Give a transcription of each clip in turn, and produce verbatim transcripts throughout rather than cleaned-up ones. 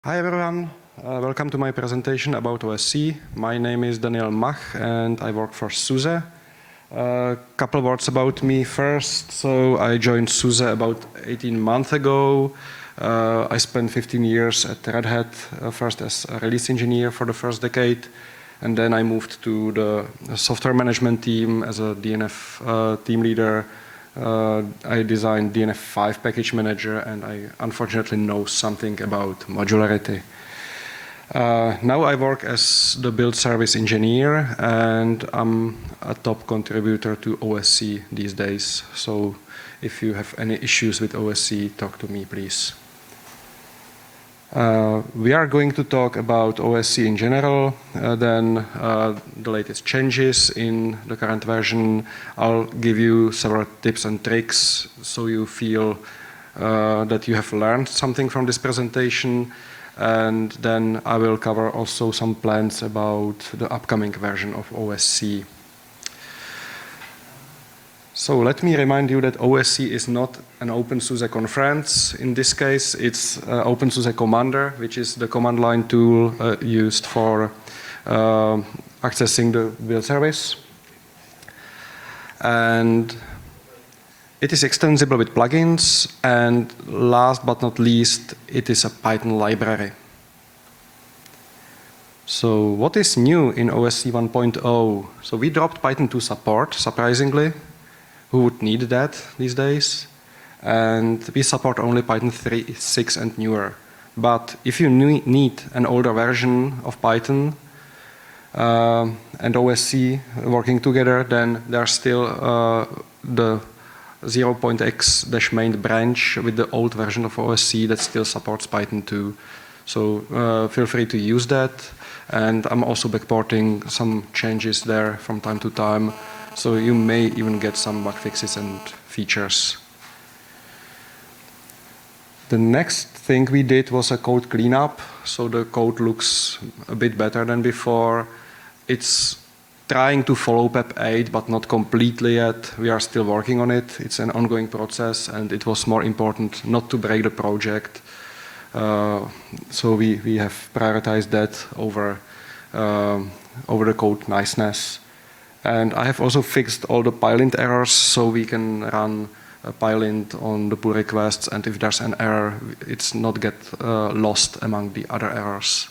Hi everyone, uh, welcome to my presentation about O S C. My name is Daniel Mach and I work for SUSE. A uh, couple words about me first. So I joined SUSE about eighteen months ago. Uh, I spent fifteen years at Red Hat, uh, first as a release engineer for the first decade, and then I moved to the software management team as a D N F uh, team leader. Uh, I designed D N F five package manager, and I unfortunately know something about modularity. Uh, now I work as the build service engineer, and I'm a top contributor to O S C these days. So if you have any issues with O S C, talk to me, please. Uh, we are going to talk about O S C in general, uh, then uh, the latest changes in the current version. I'll give you several tips and tricks so you feel uh, that you have learned something from this presentation. And then I will cover also some plans about the upcoming version of O S C. So let me remind you that O S C is not an OpenSUSE conference. In this case, it's uh, OpenSUSE Commander, which is the command line tool uh, used for uh, accessing the build service. And it is extensible with plugins. And last but not least, it is a Python library. So what is new in O S C one point oh? So we dropped Python two support, surprisingly. Who would need that these days? And we support only Python three, six and newer. But if you need an older version of Python uh, and O S C working together, then there's still uh, the zero point x main branch with the old version of O S C that still supports Python two. So uh, feel free to use that. And I'm also backporting some changes there from time to time. So you may even get some bug fixes and features. The next thing we did was a code cleanup. So the code looks a bit better than before. It's trying to follow P E P eight, but not completely yet. We are still working on it. It's an ongoing process, and it was more important not to break the project. Uh, so we, we have prioritized that over, um, over the code niceness. And I have also fixed all the pylint errors, so we can run a pylint on the pull requests, and if there's an error, it's not get uh, lost among the other errors.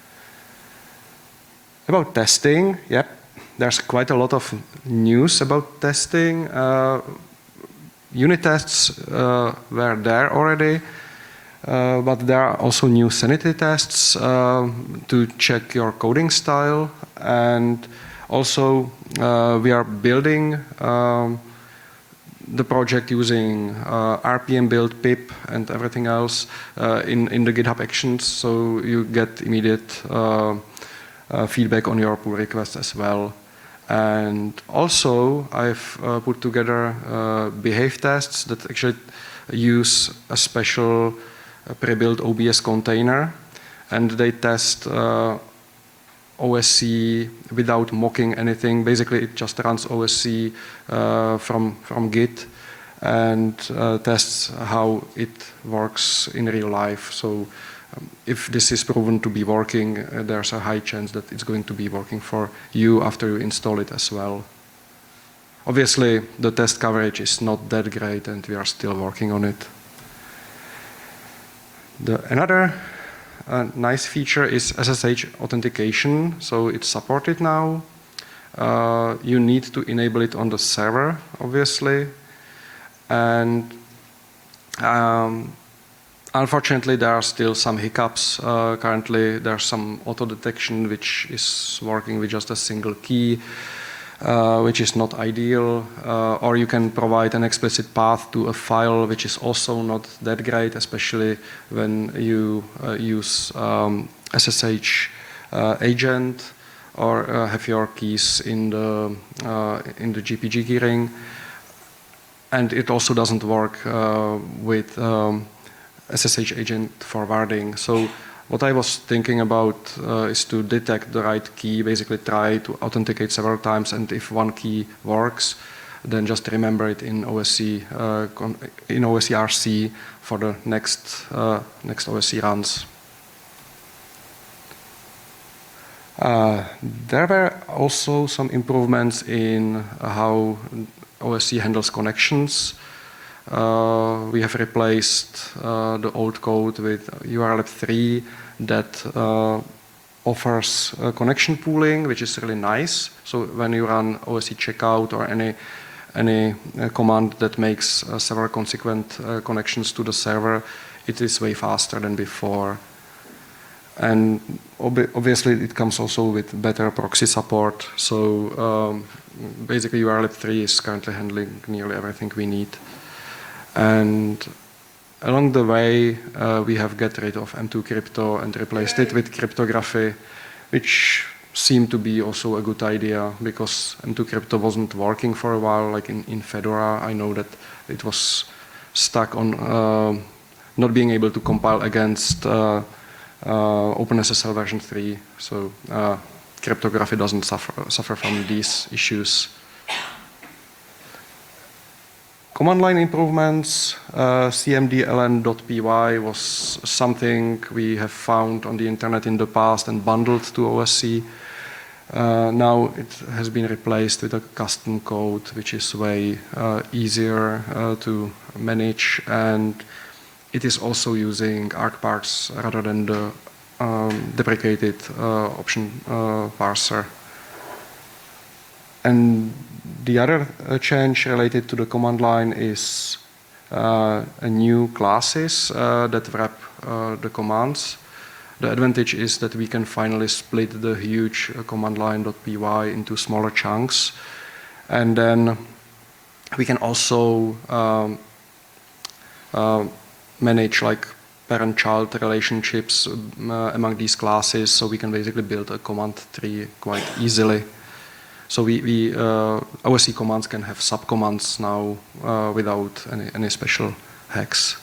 About testing, yep, there's quite a lot of news about testing. Uh, unit tests uh, were there already, uh, but there are also new sanity tests uh, to check your coding style. And also, uh, we are building um, the project using uh, R P M build, pip, and everything else uh, in, in the GitHub Actions, so you get immediate uh, uh, feedback on your pull requests as well. And also, I've uh, put together uh, behave tests that actually use a special uh, pre-built O B S container, and they test uh, O S C without mocking anything. Basically, it just runs O S C uh, from, from Git and uh, tests how it works in real life. So um, if this is proven to be working, uh, there's a high chance that it's going to be working for you after you install it as well. Obviously, the test coverage is not that great, and we are still working on it. The, another A nice feature is S S H authentication, so it's supported now. Uh, you need to enable it on the server, obviously. And um, unfortunately, there are still some hiccups. Uh, currently, there's some auto detection which is working with just a single key, uh, which is not ideal. Uh, or you can provide an explicit path to a file, which is also not that great, especially when you uh, use um, S S H uh, agent or uh, have your keys in the uh, in the G P G keyring. And it also doesn't work uh, with um, S S H agent forwarding. So what I was thinking about uh, is to detect the right key, basically try to authenticate several times, and if one key works, then just remember it in O S C uh, in O S C R C for the next uh, next O S C runs. Uh, there were also some improvements in how O S C handles connections. Uh, we have replaced uh, the old code with U R L lib three that uh, offers uh, connection pooling, which is really nice. So when you run O S C checkout or any any uh, command that makes uh, several consequent uh, connections to the server, it is way faster than before. And ob obviously it comes also with better proxy support. So um, basically U R L lib three is currently handling nearly everything we need. And along the way, uh, we have get rid of M two crypto and replaced it with cryptography, which seemed to be also a good idea because M two crypto wasn't working for a while. Like in, in Fedora, I know that it was stuck on uh, not being able to compile against uh, uh, OpenSSL version three. So uh, cryptography doesn't suffer, suffer from these issues. Command line improvements, uh, C M D L N dot P Y was something we have found on the internet in the past and bundled to O S C. Uh, now it has been replaced with a custom code, which is way uh, easier uh, to manage, and it is also using argparse rather than the um, deprecated uh, option uh, parser. And the other uh, change related to the command line is uh, a new classes uh, that wrap uh, the commands. The advantage is that we can finally split the huge uh, command line.py into smaller chunks. And then we can also um, uh, manage like parent-child relationships uh, among these classes, so we can basically build a command tree quite easily. So we, we uh, O S C commands can have subcommands now uh, without any, any special hacks.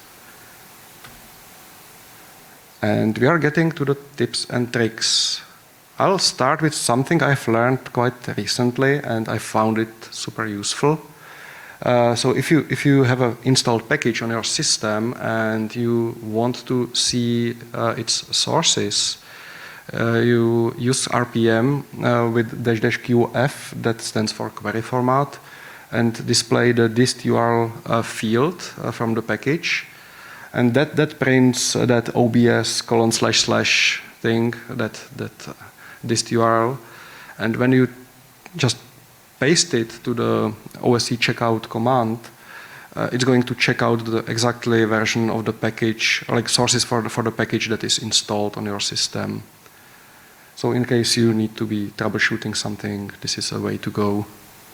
And we are getting to the tips and tricks. I'll start with something I've learned quite recently, and I found it super useful. Uh, so if you, if you have an installed package on your system and you want to see uh, its sources, Uh, you use R P M uh, with dash dash Q F, that stands for query format, and display the dist U R L uh, field uh, from the package. And that, that prints uh, that O B S colon slash slash thing, that, that uh, dist U R L. And when you just paste it to the O S C checkout command, uh, it's going to check out the exactly version of the package, like sources for the, for the package that is installed on your system. So in case you need to be troubleshooting something, this is a way to go.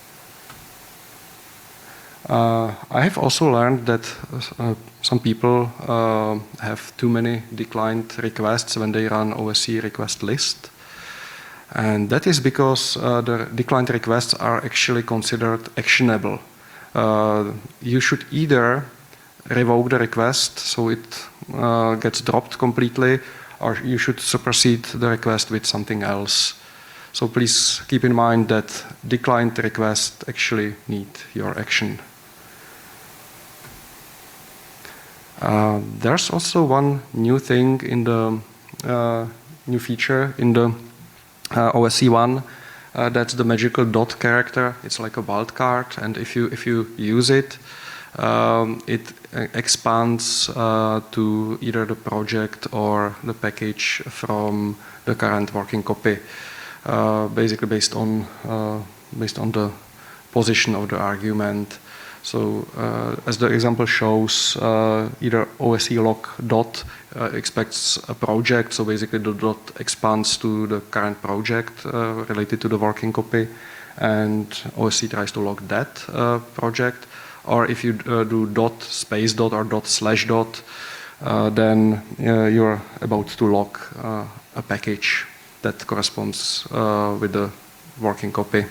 Uh, I have also learned that uh, some people uh, have too many declined requests when they run O S C request list. And that is because uh, the declined requests are actually considered actionable. Uh, you should either revoke the request so it uh, gets dropped completely, or you should supersede the request with something else. So please keep in mind that declined requests actually need your action. Uh, there's also one new thing in the uh, new feature in the uh, O S C one. Uh, that's the magical dot character. It's like a wildcard, and if you if you use it, Um, it expands uh, to either the project or the package from the current working copy, uh, basically based on uh, based on the position of the argument. So, uh, as the example shows, uh, either O S C lock dot uh, expects a project, so basically the dot expands to the current project uh, related to the working copy, and O S C tries to lock that uh, project. Or if you uh, do dot space dot or dot slash dot, uh, then uh, you're about to lock uh, a package that corresponds uh, with the working copy.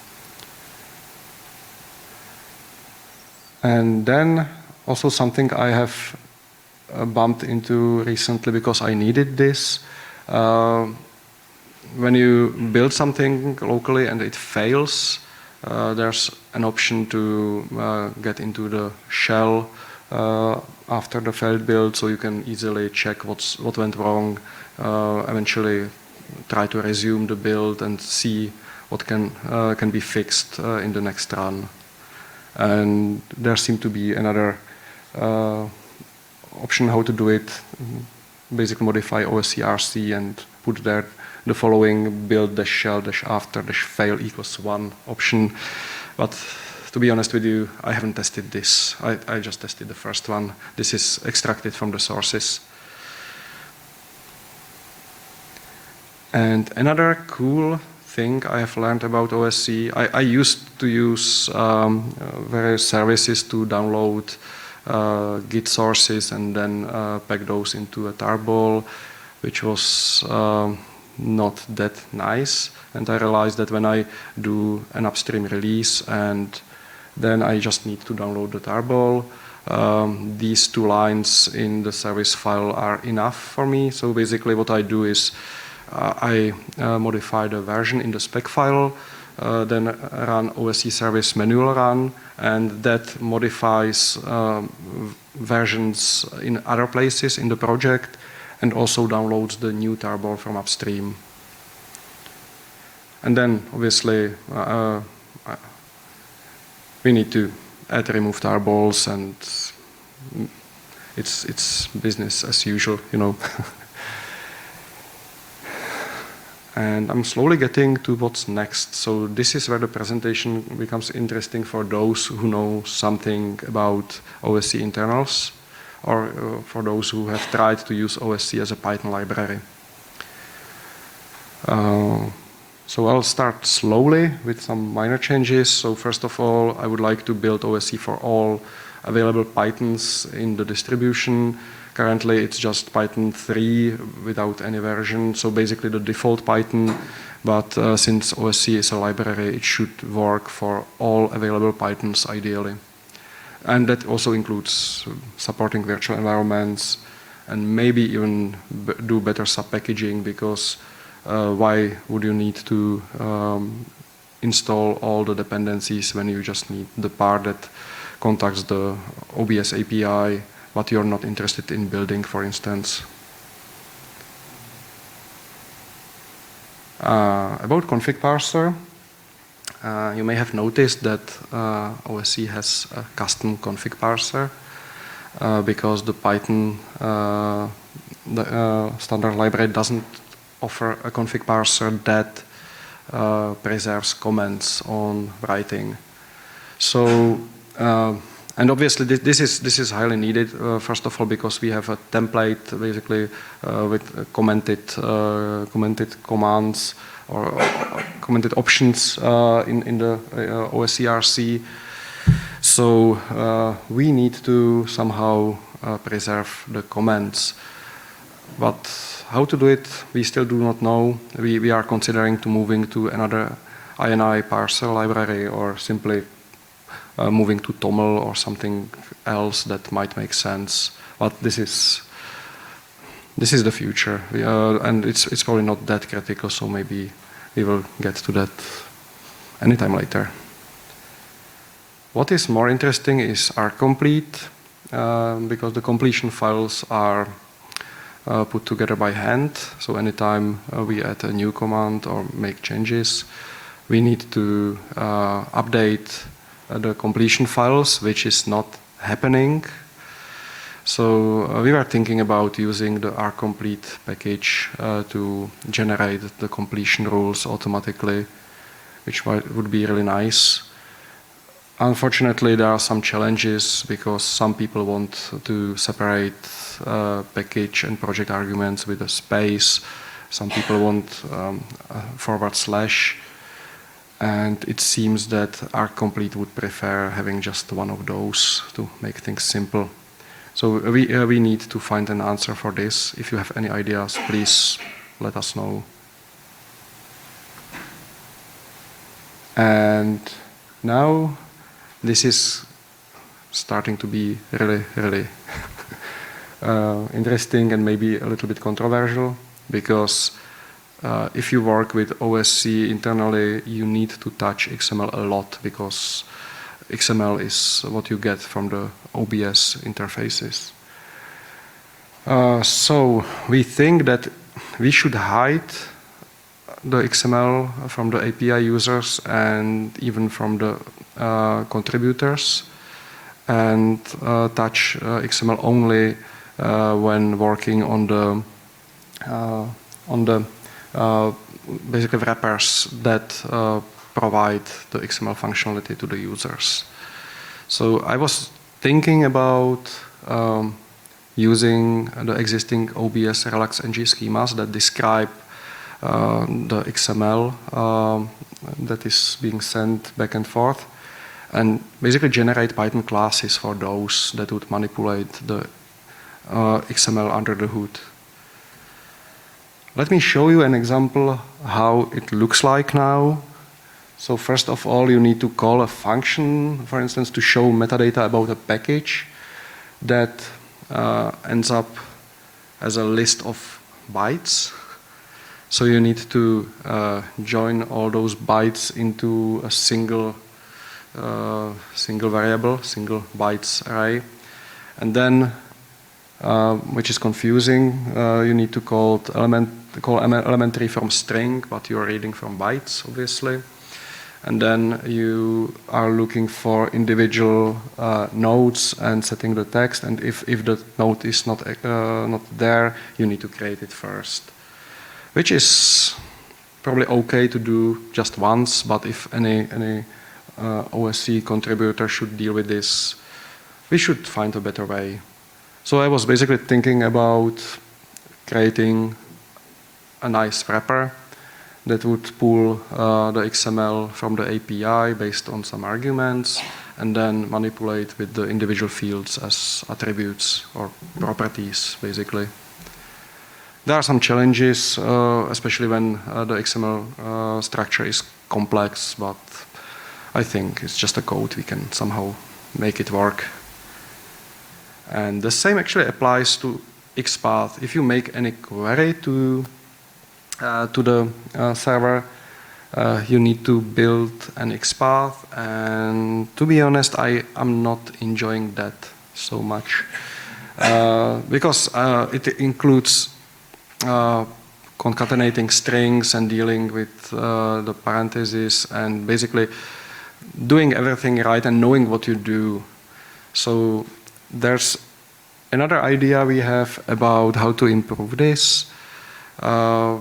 And then also something I have uh, bumped into recently because I needed this. Uh, when you build something locally and it fails, Uh, there's an option to uh, get into the shell uh, after the failed build, so you can easily check what's what went wrong, uh, eventually try to resume the build and see what can, uh, can be fixed uh, in the next run. And there seemed to be another uh, option how to do it. Basically modify O S C R C and put there the following build dash shell dash after dash fail equals one option. But to be honest with you, I haven't tested this. I, I just tested the first one. This is extracted from the sources. And another cool thing I have learned about O S C, I, I used to use um, uh, various services to download uh, Git sources and then uh, pack those into a tarball, which was um, not that nice. And I realized that when I do an upstream release and then I just need to download the tarball, um, these two lines in the service file are enough for me. So basically what I do is uh, I uh, modify the version in the spec file, uh, then run O S C service manual run, and that modifies um, versions in other places in the project and also downloads the new tarball from upstream. And then obviously uh, we need to add remove tarballs, and it's it's business as usual, you know. And I'm slowly getting to what's next. So this is where the presentation becomes interesting for those who know something about O S C internals, or uh, for those who have tried to use O S C as a Python library. Uh, So I'll start slowly with some minor changes. So first of all, I would like to build O S C for all available Pythons in the distribution. Currently, it's just Python three without any version. So basically the default Python, but uh, since O S C is a library, it should work for all available Pythons ideally. And that also includes supporting virtual environments and maybe even b do better sub-packaging, because Uh, why would you need to um, install all the dependencies when you just need the part that contacts the O B S A P I, but you're not interested in building, for instance. Uh, about config parser, uh, you may have noticed that uh, O S C has a custom config parser uh, because the Python uh, the, uh, standard library doesn't offer a config parser that uh, preserves comments on writing. So, uh, and obviously this, this is this is highly needed. Uh, first of all, because we have a template basically uh, with commented uh, commented commands or uh, commented options uh, in in the uh, O S C R C. So uh, we need to somehow uh, preserve the comments, but how to do it, we still do not know. We, we are considering to moving to another I N I parser library, or simply uh, moving to Toml or something else that might make sense. But this is this is the future, we, uh, and it's it's probably not that critical. So maybe we will get to that anytime later. What is more interesting is rcomplete, uh, because the completion files are Uh, put together by hand. So anytime uh, we add a new command or make changes, we need to uh, update uh, the completion files, which is not happening. So uh, we were thinking about using the rcomplete package uh, to generate the completion rules automatically, which might, would be really nice. Unfortunately, there are some challenges because some people want to separate uh, package and project arguments with a space. Some people want um, a forward slash. And it seems that rcomplete would prefer having just one of those to make things simple. So we, uh, we need to find an answer for this. If you have any ideas, please let us know. And now, this is starting to be really, really uh, interesting and maybe a little bit controversial, because uh, if you work with O S C internally, you need to touch X M L a lot, because X M L is what you get from the O B S interfaces. Uh, so we think that we should hide the X M L from the A P I users and even from the uh, contributors, and uh, touch uh, X M L only uh, when working on the uh, on the uh, basically wrappers that uh, provide the X M L functionality to the users. So I was thinking about um, using the existing O B S Relax N G schemas that describe uh, the X M L um, that is being sent back and forth, and basically generate Python classes for those that would manipulate the uh, X M L under the hood. Let me show you an example how it looks like now. So first of all, you need to call a function, for instance, to show metadata about a package that uh, ends up as a list of bytes. So you need to uh, join all those bytes into a single uh, single variable, single bytes array. And then, uh, which is confusing, uh, you need to call element call elementary from string, but you're reading from bytes, obviously. And then you are looking for individual uh, nodes and setting the text. And if, if the node is not, uh, not there, you need to create it first. Which is probably okay to do just once, but if any, any uh, O S C contributor should deal with this, we should find a better way. So I was basically thinking about creating a nice wrapper that would pull uh, the X M L from the A P I based on some arguments, and then manipulate with the individual fields as attributes or properties, basically. There are some challenges, uh, especially when uh, the X M L uh, structure is complex, but I think it's just a code. We can somehow make it work. And the same actually applies to XPath. If you make any query to Uh, to the uh, server, uh, you need to build an XPath, and to be honest, I am not enjoying that so much uh, because uh, it includes uh, concatenating strings and dealing with uh, the parentheses and basically doing everything right and knowing what you do. So there's another idea we have about how to improve this. Uh,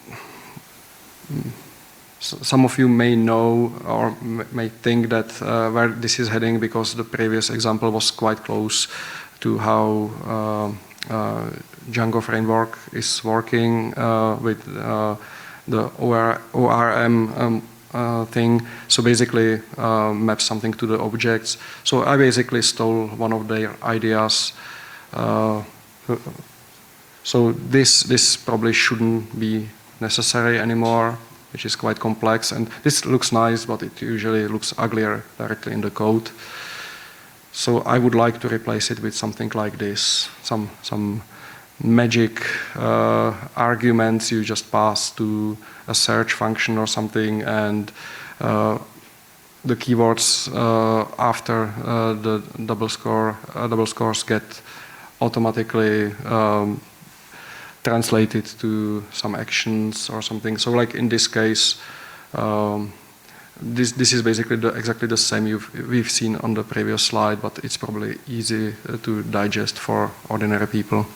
Some of you may know or may think that uh, where this is heading, because the previous example was quite close to how uh, uh, Django framework is working uh, with uh, the O R M um, uh, thing. So basically uh, map something to the objects. So I basically stole one of their ideas. Uh, so this, this probably shouldn't be necessary anymore, which is quite complex. And this looks nice, but it usually looks uglier directly in the code. So I would like to replace it with something like this, some, some magic uh, arguments you just pass to a search function or something, and uh, the keywords uh, after uh, the double score, uh, double scores get automatically um, translated to some actions or something. So like in this case, um, this, this is basically the, exactly the same you've, we've seen on the previous slide, but it's probably easy to digest for ordinary people.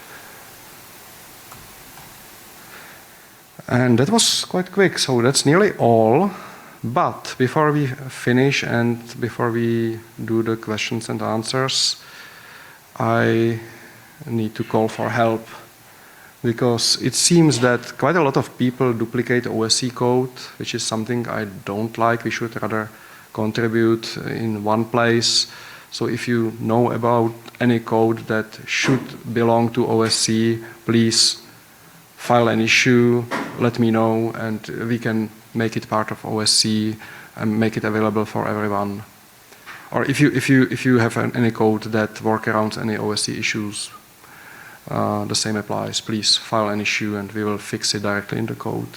And that was quite quick, so that's nearly all. But before we finish and before we do the questions and answers, I need to call for help. Because it seems that quite a lot of people duplicate O S C code, which is something I don't like. We should rather contribute in one place. So if you know about any code that should belong to O S C, please file an issue, let me know, and we can make it part of O S C and make it available for everyone. Or if you, if you, if you have any code that works around any O S C issues, Uh, the same applies. Please file an issue and we will fix it directly in the code.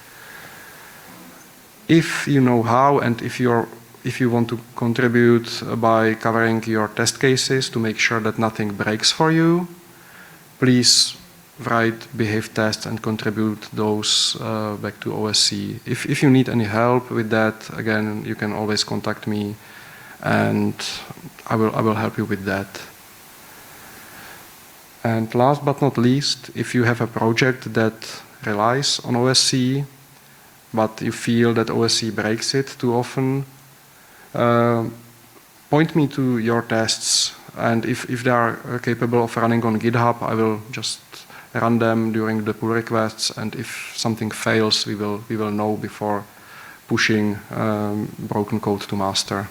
If you know how, and if you're if you want to contribute by covering your test cases to make sure that nothing breaks for you, please write behave tests and contribute those uh, back to O S C. If, if you need any help with that, again, you can always contact me, and I will, I will help you with that. And last but not least, if you have a project that relies on O S C, but you feel that O S C breaks it too often, uh, point me to your tests, and if, if they are capable of running on GitHub, I will just run them during the pull requests, and if something fails, we will, we will know before pushing um, broken code to master.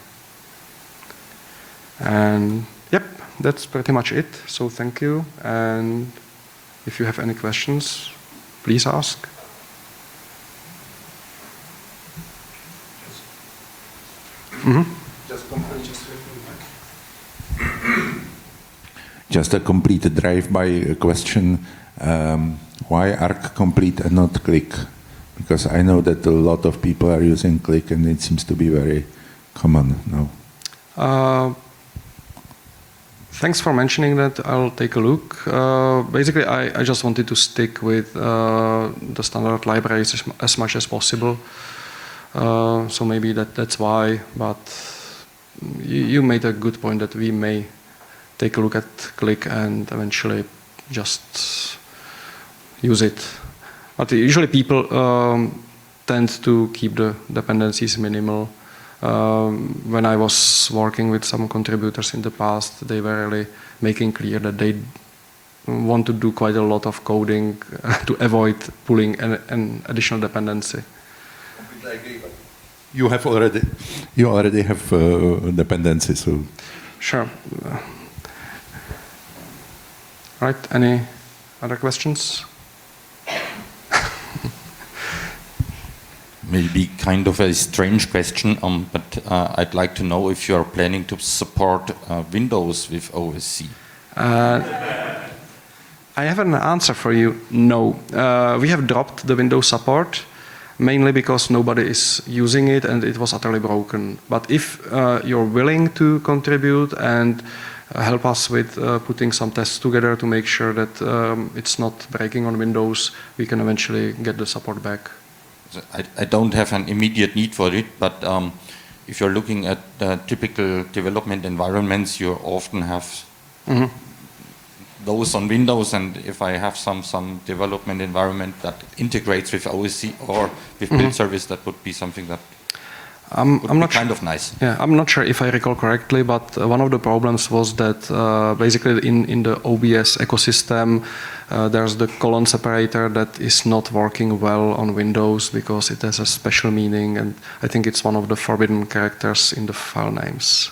And yep, that's pretty much it. So thank you, and if you have any questions, please ask. Mm-hmm. Just complete, just, just a complete drive-by question. Um, why Arc Complete and not Click? Because I know that a lot of people are using Click, and it seems to be very common now. Uh, thanks for mentioning that. I'll take a look. Uh, basically, I, I just wanted to stick with uh, the standard libraries as, as much as possible. Uh, so maybe that, that's why, but you, you made a good point that we may take a look at Click and eventually just use it. But usually people um, tend to keep the dependencies minimal. Um, when I was working with some contributors in the past, they were really making clear that they want to do quite a lot of coding to avoid pulling an, an additional dependency. I agree, but you have already, you already have uh, dependencies, so. Sure. Uh, right, any other questions? Maybe kind of a strange question, um, but uh, I'd like to know if you're planning to support uh, Windows with O S C. Uh, I have an answer for you. No. Uh, we have dropped the Windows support, mainly because nobody is using it and it was utterly broken. But if uh, you're willing to contribute and uh, help us with uh, putting some tests together to make sure that um, it's not breaking on Windows, we can eventually get the support back. I, I don't have an immediate need for it, but um, if you're looking at uh, typical development environments, you often have mm-hmm. those on Windows, and if I have some, some development environment that integrates with O S C or with mm-hmm. build service, that would be something that Um, would I'm be not kind sure. of nice. Yeah, I'm not sure if I recall correctly, but uh, one of the problems was that uh, basically in, in the O B S ecosystem, uh, there's the colon separator that is not working well on Windows because it has a special meaning, and I think it's one of the forbidden characters in the file names.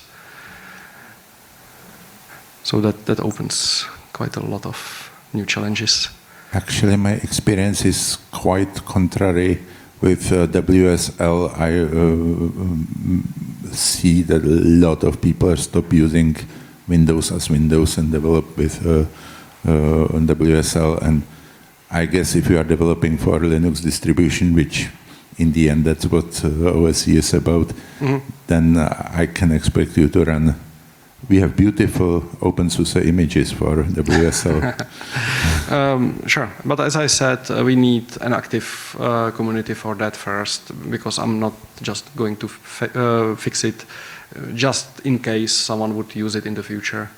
So that, that opens quite a lot of new challenges. Actually, my experience is quite contrary. With uh, W S L, I uh, um, see that a lot of people stop using Windows as Windows and develop with uh, uh, on W S L. And I guess if you are developing for Linux distribution, which in the end that's what uh, O S C is about, mm-hmm. then uh, I can expect you to run. We have beautiful OpenSUSE images for W S L. um, sure, but as I said, uh, we need an active uh, community for that first, because I'm not just going to fi uh, fix it uh, just in case someone would use it in the future.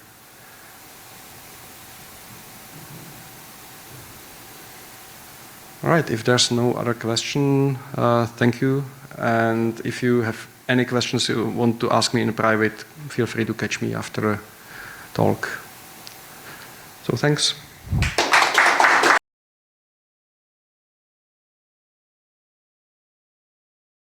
All right, if there's no other question, uh, thank you. And if you have any questions you want to ask me in private, feel free to catch me after the talk. So thanks.